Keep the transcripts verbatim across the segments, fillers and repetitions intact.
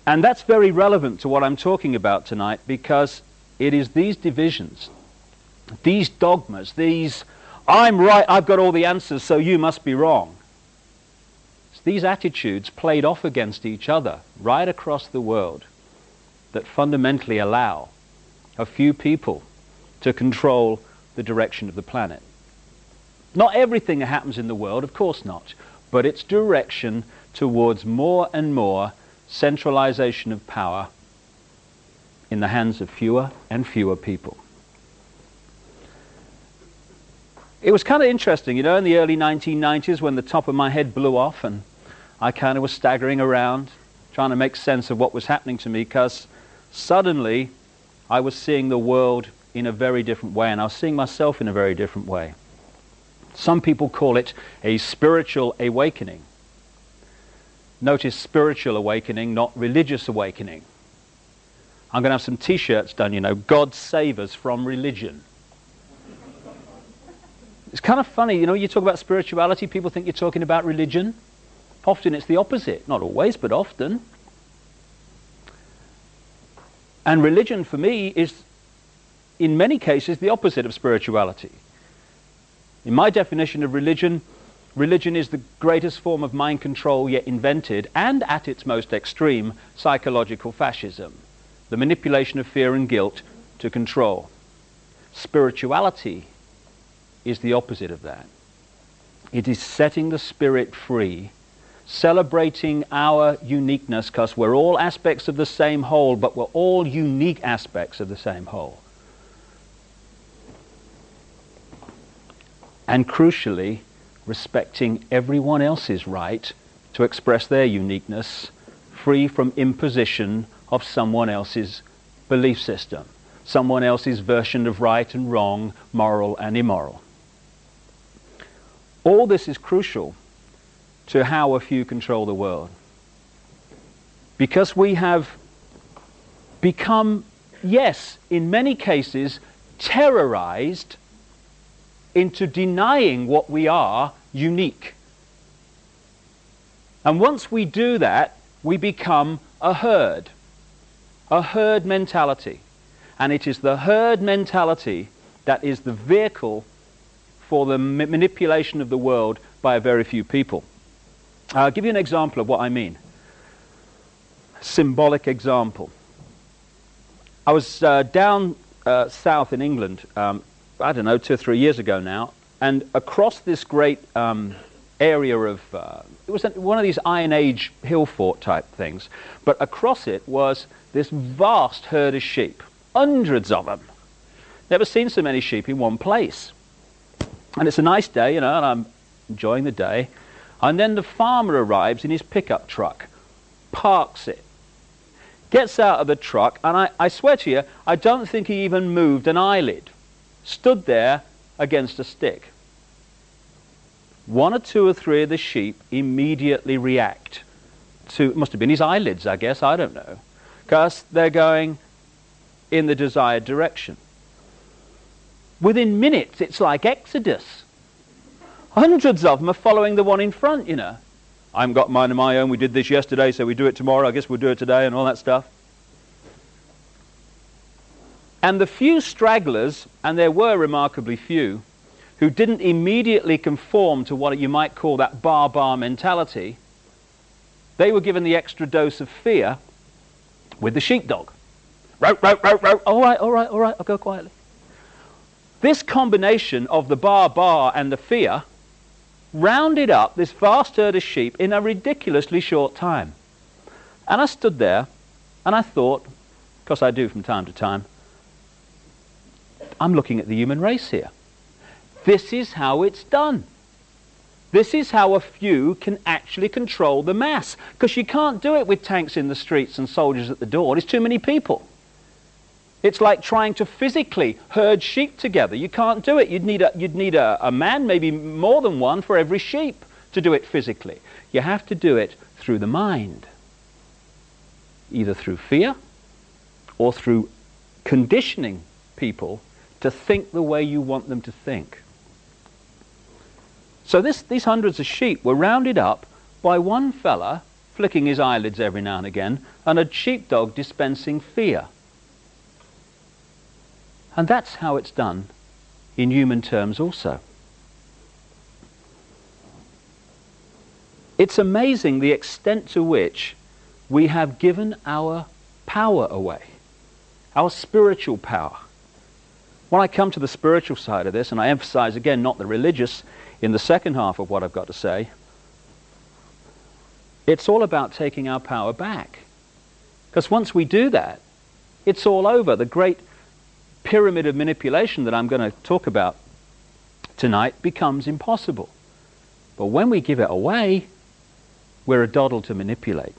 And that's very relevant to what I'm talking about tonight, because it is these divisions, these dogmas, these, I'm right, I've got all the answers, so you must be wrong. It's these attitudes played off against each other right across the world that fundamentally allow a few people to control the direction of the planet. Not everything that happens in the world, of course not, but its direction towards more and more centralization of power in the hands of fewer and fewer people. It was kind of interesting, you know, in the early nineteen nineties when the top of my head blew off and I kind of was staggering around trying to make sense of what was happening to me, because suddenly I was seeing the world in a very different way, and I was seeing myself in a very different way. Some people call it a spiritual awakening. Notice spiritual awakening, not religious awakening. I'm going to have some t-shirts done, you know, God save us from religion. It's kind of funny, you know, you talk about spirituality, people think you're talking about religion. Often it's the opposite. Not always, but often. And religion for me is, in many cases, the opposite of spirituality. In my definition of religion, religion is the greatest form of mind control yet invented, and at its most extreme, psychological fascism. The manipulation of fear and guilt to control. Spirituality is the opposite of that. It is setting the spirit free, celebrating our uniqueness, because we're all aspects of the same whole, but we're all unique aspects of the same whole. And crucially, respecting everyone else's right to express their uniqueness, free from imposition of someone else's belief system, someone else's version of right and wrong, moral and immoral. All this is crucial to how a few control the world. Because we have become, yes, in many cases, terrorized into denying what we are unique. And once we do that, we become a herd. A herd mentality. And it is the herd mentality that is the vehicle for the ma- manipulation of the world by a very few people. I'll give you an example of what I mean. Symbolic example. I was uh, down uh, south in England, um, I don't know, two or three years ago now, and across this great um, area of, uh, it was one of these Iron Age hill fort type things, but across it was this vast herd of sheep, hundreds of them. Never seen so many sheep in one place. And it's a nice day, you know, and I'm enjoying the day. And then the farmer arrives in his pickup truck, parks it, gets out of the truck, and I, I swear to you, I don't think he even moved an eyelid. Stood there against a stick. One or two or three of the sheep immediately react to, it must have been his eyelids, I guess, I don't know, because they're going in the desired direction. Within minutes, it's like Exodus. Hundreds of them are following the one in front, you know. I haven't got mine of my own, we did this yesterday, so we do it tomorrow, I guess we'll do it today, and all that stuff. And the few stragglers, and there were remarkably few, who didn't immediately conform to what you might call that bar-bar mentality, they were given the extra dose of fear with the sheepdog. Row, row, row, row. All right, all right, all right, I'll go quietly. This combination of the bar-bar and the fear rounded up this vast herd of sheep in a ridiculously short time. And I stood there, and I thought, because I do from time to time, I'm looking at the human race here. This is how it's done. This is how a few can actually control the mass. Because you can't do it with tanks in the streets and soldiers at the door. There's too many people. It's like trying to physically herd sheep together. You can't do it. You'd need a, you'd need a, a man, maybe more than one, for every sheep to do it physically. You have to do it through the mind. Either through fear or through conditioning people to think the way you want them to think. So this, these hundreds of sheep were rounded up by one fella flicking his eyelids every now and again, and a sheepdog dispensing fear. And that's how it's done in human terms also. It's amazing the extent to which we have given our power away, our spiritual power. When I come to the spiritual side of this, and I emphasize again not the religious in the second half of what I've got to say, it's all about taking our power back. Because once we do that, it's all over. The great pyramid of manipulation that I'm going to talk about tonight becomes impossible. But when we give it away, we're a doddle to manipulate.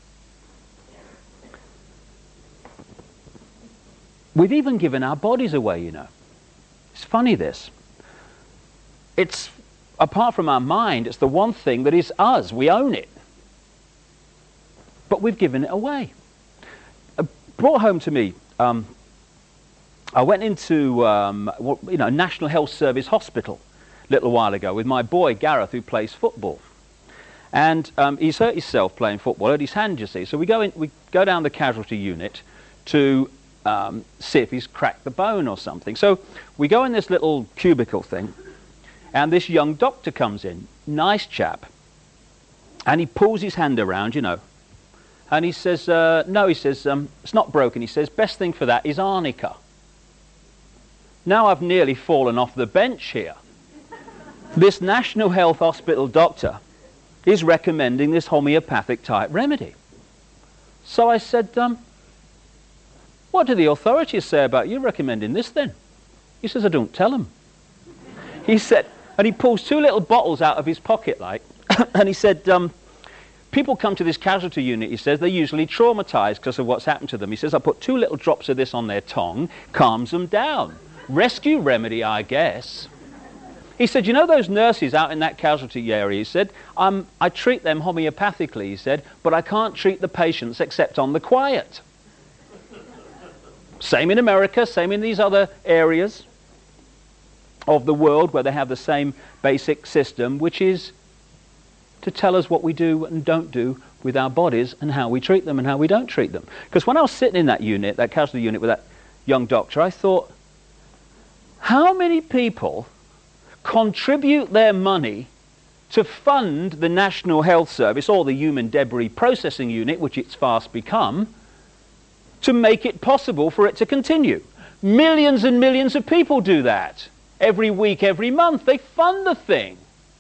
We've even given our bodies away, you know. It's funny, this. It's, apart from our mind, it's the one thing that is us. We own it. But we've given it away. Uh, brought home to me, um, I went into um, you know, National Health Service Hospital a little while ago with my boy Gareth, who plays football. And um, he's hurt himself playing football, hurt his hand, you see. So we go, in, we go down the casualty unit to um, see if he's cracked the bone or something. So we go in this little cubicle thing, and this young doctor comes in, nice chap, and he pulls his hand around, you know, and he says, uh, no, he says, um, it's not broken. He says, best thing for that is arnica. Now I've nearly fallen off the bench here. This National Health Hospital doctor is recommending this homeopathic type remedy. So I said, um, what do the authorities say about you recommending this then? He says, I don't tell them. He said, and he pulls two little bottles out of his pocket, like, and he said, um, people come to this casualty unit, he says, they're usually traumatized because of what's happened to them. He says, I put two little drops of this on their tongue, calms them down. Rescue remedy, I guess. He said, you know those nurses out in that casualty area, he said, um, I treat them homeopathically, he said, but I can't treat the patients except on the quiet. Same in America, same in these other areas of the world where they have the same basic system, which is to tell us what we do and don't do with our bodies and how we treat them and how we don't treat them. Because when I was sitting in that unit, that casualty unit with that young doctor, I thought, how many people contribute their money to fund the National Health Service or the Human Debris Processing Unit, which it's fast become, to make it possible for it to continue? Millions and millions of people do that. Every week, every month, they fund the thing.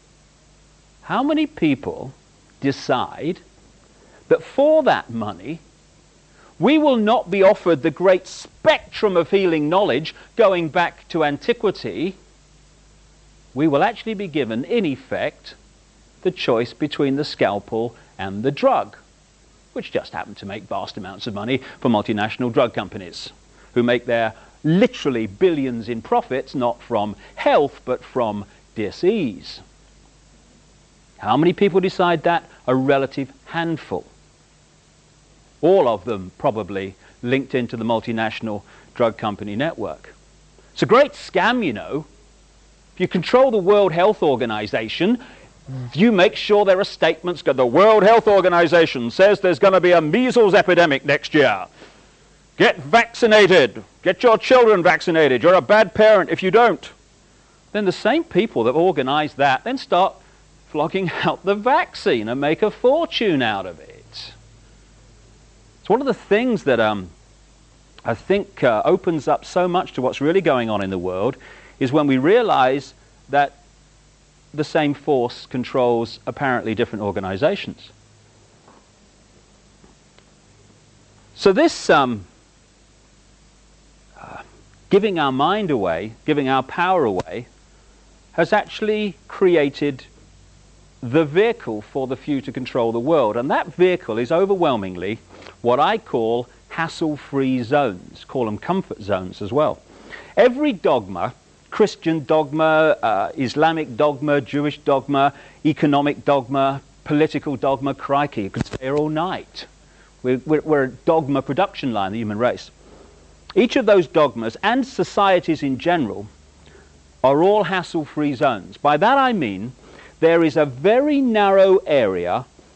How many people decide that for that money, we will not be offered the great spectrum of healing knowledge going back to antiquity? We will actually be given, in effect, the choice between the scalpel and the drug, which just happen to make vast amounts of money for multinational drug companies, who make their literally billions in profits, not from health, but from disease. How many people decide that? A relative handful. All of them probably linked into the multinational drug company network. It's a great scam, you know. If you control the World Health Organization, you make sure there are statements. The World Health Organization says there's going to be a measles epidemic next year. Get vaccinated. Get your children vaccinated. You're a bad parent if you don't. Then the same people that organize that then start flogging out the vaccine and make a fortune out of it. It's one of the things that um, I think uh, opens up so much to what's really going on in the world is when we realize that the same force controls apparently different organizations. So this um, uh, giving our mind away, giving our power away, has actually created the vehicle for the few to control the world. And that vehicle is overwhelmingly what I call hassle-free zones, call them comfort zones as well. Every dogma, Christian dogma, uh, Islamic dogma, Jewish dogma, economic dogma, political dogma, crikey, you could stay here all night. We're, we're, we're a dogma production line, the human race. Each of those dogmas, and societies in general, are all hassle-free zones. By that I mean there is a very narrow area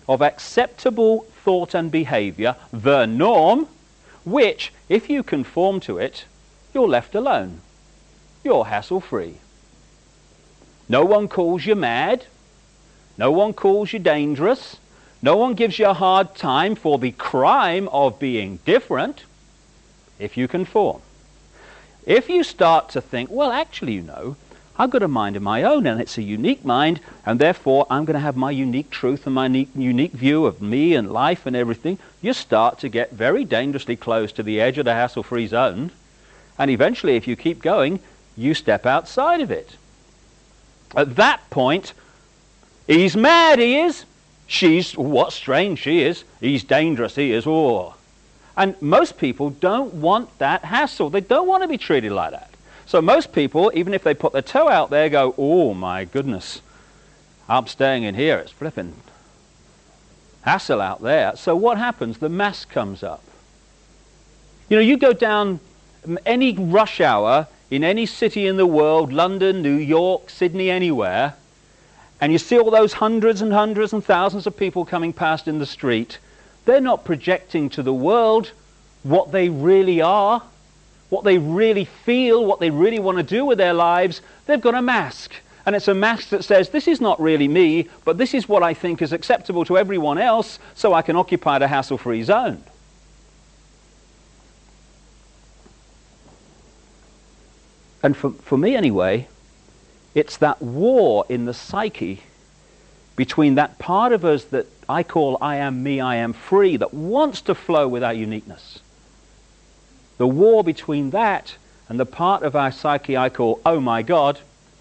of acceptable thought and behavior, the norm, which, if you conform to it, you're left alone. You're hassle-free. No one calls you mad. No one calls you dangerous. No one gives you a hard time for the crime of being different, if you conform. If you start to think, well, actually, you know, I've got a mind of my own, and it's a unique mind, and therefore I'm going to have my unique truth and my unique, unique view of me and life and everything, you start to get very dangerously close to the edge of the hassle-free zone, and eventually, if you keep going, you step outside of it. At that point, he's mad, he is. She's, what strange she is. He's dangerous, he is. Oh. And most people don't want that hassle. They don't want to be treated like that. So most people, even if they put their toe out there, go, oh my goodness, I'm staying in here. It's flipping hassle out there. So what happens? The mask comes up. You know, you go down any rush hour in any city in the world, London, New York, Sydney, anywhere, and you see all those hundreds and hundreds and thousands of people coming past in the street, they're not projecting to the world what they really are, what they really feel, what they really want to do with their lives. They've got a mask. And it's a mask that says, this is not really me, but this is what I think is acceptable to everyone else, so I can occupy the hassle-free zone. And for, for me anyway, it's that war in the psyche between that part of us that I call I am me, I am free, that wants to flow with our uniqueness. The war between that and the part of our psyche I call, oh my God,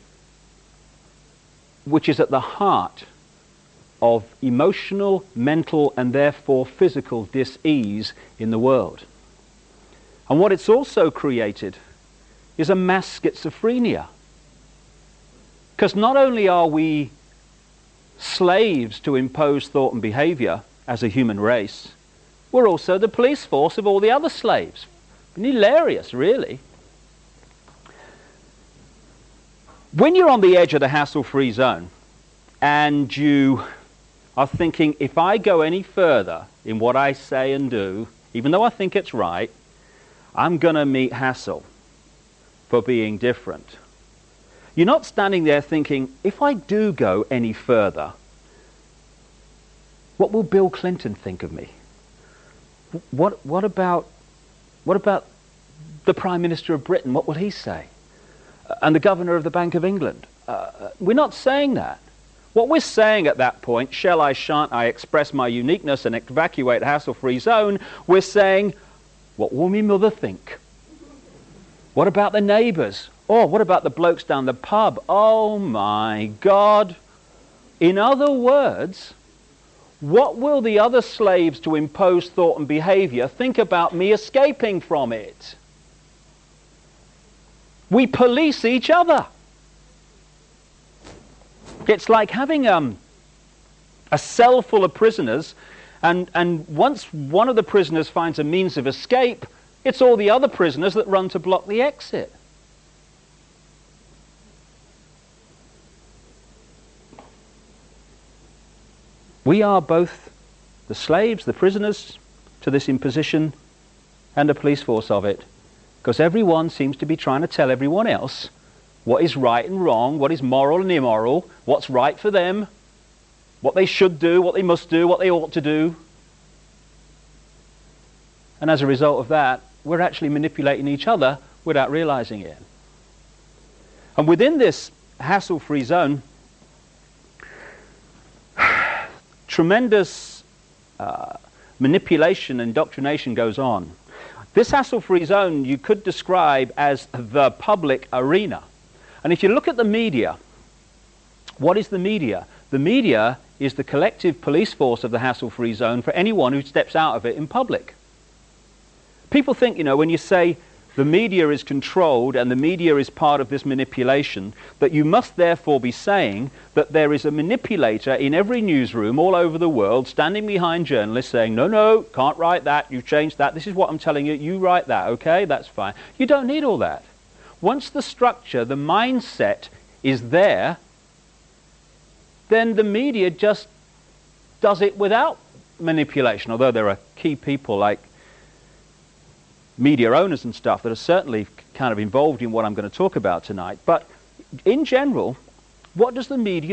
which is at the heart of emotional, mental, and therefore physical dis-ease in the world. And what it's also created is a mass schizophrenia. Because not only are we slaves to impose thought and behavior as a human race, we're also the police force of all the other slaves. Hilarious, really. When you're on the edge of the hassle-free zone and you are thinking, if I go any further in what I say and do, even though I think it's right, I'm going to meet hassle for being different. You're not standing there thinking, if I do go any further, what will Bill Clinton think of me? What, what about, what about the Prime Minister of Britain? What will he say? And the Governor of the Bank of England? Uh, we're not saying that. What we're saying at that point, shall I, shan't I express my uniqueness and evacuate the hassle-free zone, we're saying, what will me mother think? What about the neighbours? Or what about the blokes down the pub? Oh my God. In other words, what will the other slaves to impose thought and behavior think about me escaping from it? We police each other. It's like having um, a cell full of prisoners, and, and once one of the prisoners finds a means of escape, it's all the other prisoners that run to block the exit. We are both the slaves, the prisoners to this imposition, and the police force of it, because everyone seems to be trying to tell everyone else what is right and wrong, what is moral and immoral, what's right for them, what they should do, what they must do, what they ought to do. And as a result of that, we're actually manipulating each other without realizing it. And within this hassle-free zone, tremendous uh, manipulation and indoctrination goes on. This hassle-free zone you could describe as the public arena. And if you look at the media, what is the media? The media is the collective police force of the hassle-free zone for anyone who steps out of it in public. People think, you know, when you say the media is controlled and the media is part of this manipulation, that you must therefore be saying that there is a manipulator in every newsroom all over the world standing behind journalists saying, no, no, can't write that, you've changed that, this is what I'm telling you, you write that, okay, that's fine. You don't need all that. Once the structure, the mindset is there, then the media just does it without manipulation, although there are key people like media owners and stuff that are certainly kind of involved in what I'm going to talk about tonight. But in general, what does the media